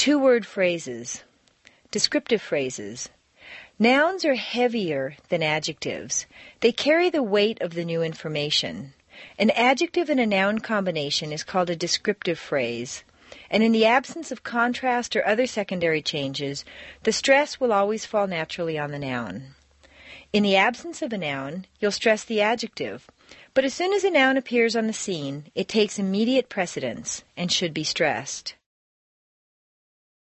Two-word phrases. Descriptive phrases. Nouns are heavier than adjectives. They carry the weight of the new information. An adjective and a noun combination is called a descriptive phrase. And in the absence of contrast or other secondary changes, the stress will always fall naturally on the noun. In the absence of a noun, you'll stress the adjective. But as soon as a noun appears on the scene, it takes immediate precedence and should be stressed.